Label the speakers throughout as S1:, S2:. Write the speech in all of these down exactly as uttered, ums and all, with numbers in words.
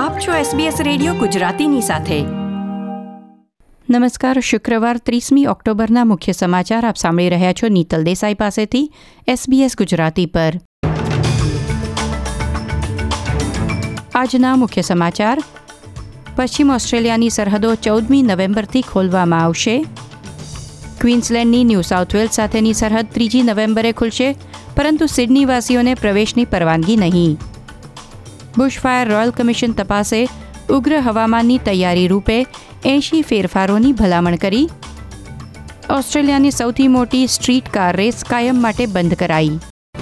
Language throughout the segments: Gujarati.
S1: આપ છો એસબીએસ રેડિયો ગુજરાતીની સાથે.
S2: નમસ્કાર. શુક્રવાર ત્રીસમી ઓક્ટોબરના મુખ્ય સમાચાર આપ સાંભળી રહ્યા છો નીતલ દેસાઈ પાસેથી એસબીએસ ગુજરાતી પર. આજના મુખ્ય સમાચાર. પશ્ચિમ ઓસ્ટ્રેલિયાની સરહદો ચૌદમી નવેમ્બરથી ખોલવામાં આવશે. ક્વીન્સલેન્ડની ન્યૂ સાઉથ વેલ્સ સાથેની સરહદ ત્રીજી નવેમ્બરે ખુલશે, પરંતુ સિડનીવાસીઓને પ્રવેશની પરવાનગી નહીં. બુશફાયર રોયલ કમિશન તપાસે ઉગ્ર હવામાનની તૈયારી રૂપે એંશી ફેરફારોની ભલામણ કરી. ઓસ્ટ્રેલિયાની સૌથી મોટી સ્ટ્રીટ કાર રેસ કાયમ માટે બંધ કરાઈ.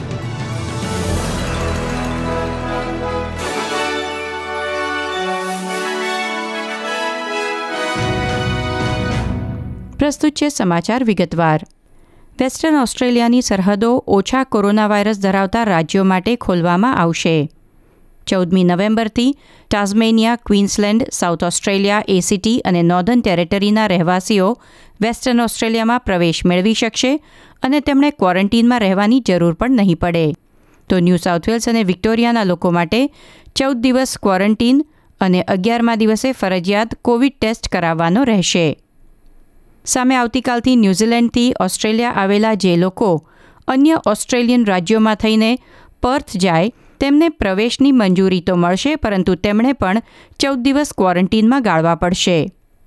S2: પ્રસ્તુત છે સમાચાર વિગતવાર. વેસ્ટર્ન ઓસ્ટ્રેલિયાની સરહદો ઓછા કોરોના વાયરસ ધરાવતા રાજ્યો માટે ખોલવામાં આવશે. ચૌદમી નવેમ્બરથી Tasmania, Queensland, South Australia, ACT અને નોર્ધન ટેરેટરીના રહેવાસીઓ વેસ્ટર્ન ઓસ્ટ્રેલિયામાં પ્રવેશ મેળવી શકશે અને તેમણે ક્વોરન્ટીનમાં રહેવાની જરૂર પણ નહીં પડે. તો ન્યૂ સાઉથ વેલ્સ અને વિક્ટોરિયાના લોકો માટે ચૌદ દિવસ ક્વોરન્ટીન અને અગિયારમા દિવસે ફરજિયાત કોવિડ ટેસ્ટ કરાવવાનો રહેશે. સામે આવતીકાલથી ન્યૂઝીલેન્ડથી ઓસ્ટ્રેલિયા આવેલા જે લોકો અન્ય ઓસ્ટ્રેલિયન રાજ્યોમાં થઈને પર્થ જાય તેમને પ્રવેશની મંજૂરી તો મળશે, પરંતુ તેમણે પણ ચૌદ દિવસ ક્વોરન્ટીનમાં ગાળવા પડશે.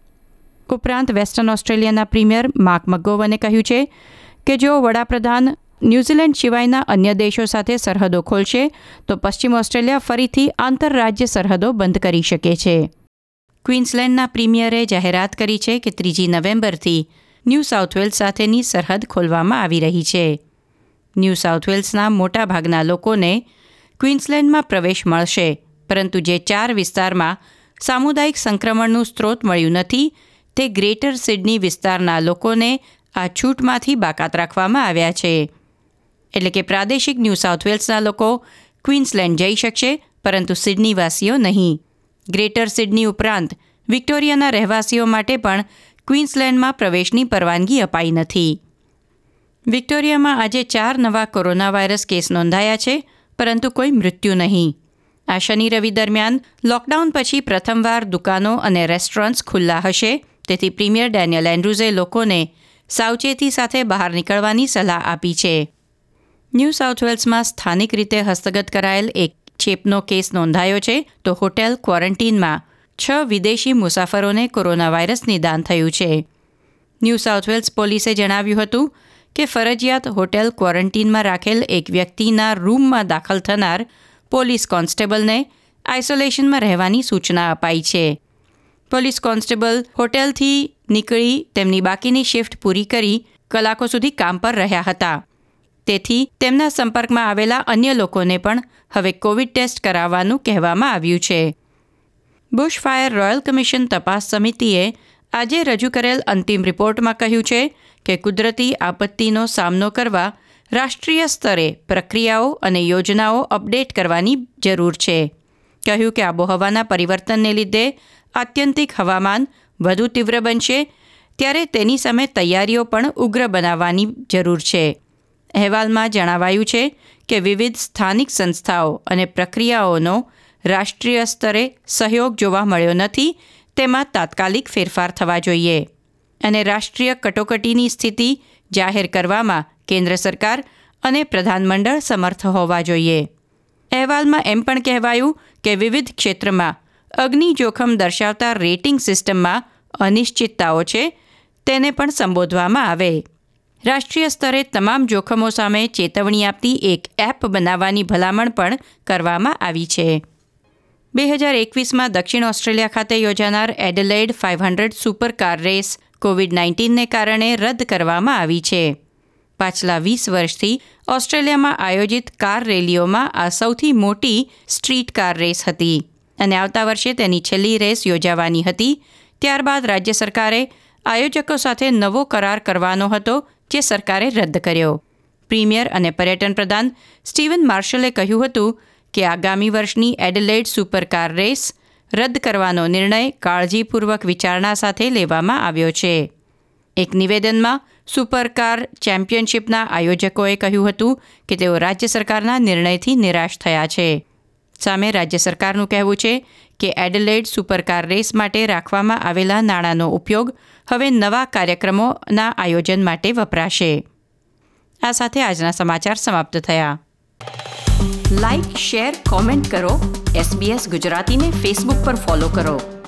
S2: ઉપરાંત વેસ્ટર્ન ઓસ્ટ્રેલિયાના પ્રીમિયર માર્ક મકગોવને કહ્યું છે કે જો વડાપ્રધાન ન્યૂઝીલેન્ડ સિવાયના અન્ય દેશો સાથે સરહદો ખોલશે તો પશ્ચિમ ઓસ્ટ્રેલિયા ફરીથી આંતરરાજ્ય સરહદો બંધ કરી શકે છે. ક્વીન્સલેન્ડના પ્રીમિયરે જાહેરાત કરી છે કે ત્રીજી નવેમ્બરથી ન્યૂ સાઉથ વેલ્સ સાથેની સરહદ ખોલવામાં આવી રહી છે. ન્યૂ સાઉથ વેલ્સના મોટાભાગના લોકોને ક્વીન્સલેન્ડમાં પ્રવેશ મળશે, પરંતુ જે ચાર વિસ્તારમાં સામુદાયિક સંક્રમણનું સ્ત્રોત મળ્યું નથી તે ગ્રેટર સિડની વિસ્તારના લોકોને આ છૂટમાંથી બાકાત રાખવામાં આવ્યા છે. એટલે કે પ્રાદેશિક ન્યૂ સાઉથ વેલ્સના લોકો ક્વીન્સલેન્ડ જઈ શકશે, પરંતુ સિડનીવાસીઓ નહીં. ગ્રેટર સિડની ઉપરાંત વિક્ટોરિયાના રહેવાસીઓ માટે પણ ક્વીન્સલેન્ડમાં પ્રવેશની પરવાનગી અપાઈ નથી. વિક્ટોરિયામાં આજે ચાર નવા કોરોના વાયરસ કેસ નોંધાયા છે, પરંતુ કોઈ મૃત્યુ નહીં. આ શનિ રવિ દરમિયાન લોકડાઉન પછી પ્રથમવાર દુકાનો અને રેસ્ટોરન્ટ્સ ખુલ્લા હશે, તેથી પ્રીમિયર ડેનિયલ એન્ડ્રુઝે લોકોને સાવચેતી સાથે બહાર નીકળવાની સલાહ આપી છે. ન્યૂ સાઉથ વેલ્સમાં સ્થાનિક રીતે હસ્તગત કરાયેલ એક ચેપનો કેસ નોંધાયો છે, તો હોટેલ ક્વોરન્ટીનમાં છ વિદેશી મુસાફરોને કોરોના વાયરસ નિદાન થયું છે. ન્યૂ સાઉથ વેલ્સ પોલીસે જણાવ્યું હતું કે ફરજિયાત હોટેલ ક્વોરન્ટીનમાં રાખેલ એક વ્યક્તિના રૂમમાં દાખલ થનાર પોલીસ કોન્સ્ટેબલને આઇસોલેશનમાં રહેવાની સૂચના અપાઈ છે. પોલીસ કોન્સ્ટેબલ હોટેલથી નીકળી તેમની બાકીની શિફ્ટ પૂરી કરી કલાકો સુધી કામ પર રહ્યા હતા. તેથી તેમના સંપર્કમાં આવેલા અન્ય લોકોને પણ હવે કોવિડ ટેસ્ટ કરાવવાનું કહેવામાં આવ્યું છે. બુશફાયર રોયલ કમિશન તપાસ સમિતિએ આજે રજૂ કરેલ અંતિમ રિપોર્ટમાં કહ્યું છે કે કુદરતી આપત્તિનો સામનો કરવા રાષ્ટ્રીય સ્તરે પ્રક્રિયાઓ અને યોજનાઓ અપડેટ કરવાની જરૂર છે. કહ્યું કે આબોહવાના પરિવર્તનને લીધે આત્યંતિક હવામાન વધુ તીવ્ર બનશે, ત્યારે તેની સામે તૈયારીઓ પણ ઉગ્ર બનાવવાની જરૂર છે. અહેવાલમાં જણાવાયું છે કે વિવિધ સ્થાનિક સંસ્થાઓ અને પ્રક્રિયાઓનો રાષ્ટ્રીય સ્તરે સહયોગ જોવા મળ્યો નથી, તેમાં તાત્કાલિક ફેરફાર થવા જોઈએ અને રાષ્ટ્રીય કટોકટીની સ્થિતિ જાહેર કરવામાં કેન્દ્ર સરકાર અને પ્રધાનમંડળ સમર્થ હોવા જોઈએ. અહેવાલમાં એમ પણ કહેવાયું કે વિવિધ ક્ષેત્રમાં અગ્નિ જોખમ દર્શાવતા રેટિંગ સિસ્ટમમાં અનિશ્ચિતતાઓ છે, તેને પણ સંબોધવામાં આવે. રાષ્ટ્રીય સ્તરે તમામ જોખમો સામે ચેતવણી આપતી એક એપ બનાવવાની ભલામણ પણ કરવામાં આવી છે. બે હજાર એકવીસમાં દક્ષિણ ઓસ્ટ્રેલિયા ખાતે યોજાનાર Adelaide five hundred super car race covid નાઇન્ટીનને કારણે રદ કરવામાં આવી છે. પાછલા વીસ વર્ષથી ઓસ્ટ્રેલિયામાં આયોજિત કાર રેલીઓમાં આ સૌથી મોટી સ્ટ્રીટ કાર રેસ હતી અને આવતા વર્ષે તેની છેલ્લી રેસ યોજાવાની હતી. ત્યારબાદ રાજ્ય સરકારે આયોજકો સાથે નવો કરાર કરવાનો હતો, જે સરકારે રદ કર્યો. પ્રીમિયર અને પર્યટન પ્રધાન સ્ટીવન માર્શલે કહ્યું હતું કે આગામી વર્ષની એડેલેડ સુપર કાર રેસ રદ કરવાનો નિર્ણય કાળજીપૂર્વક વિચારણા સાથે લેવામાં આવ્યો છે. એક નિવેદનમાં સુપરકાર ચેમ્પિયનશિપના આયોજકોએ કહ્યું હતું કે તેઓ રાજ્ય સરકારના નિર્ણયથી નિરાશ થયા છે. સામે રાજ્ય સરકારનું કહેવું છે કે એડેલેડ સુપરકાર રેસ માટે રાખવામાં આવેલા નાણાંનો ઉપયોગ હવે નવા કાર્યક્રમોના આયોજન માટે વપરાશે. આ સાથે આજના સમાચાર સમાપ્ત થયા.
S1: લાઇક, શેર, કોમેન્ટ કરો. એસબીએસ ગુજરાતીને ફેસબુક પર ફોલો કરો.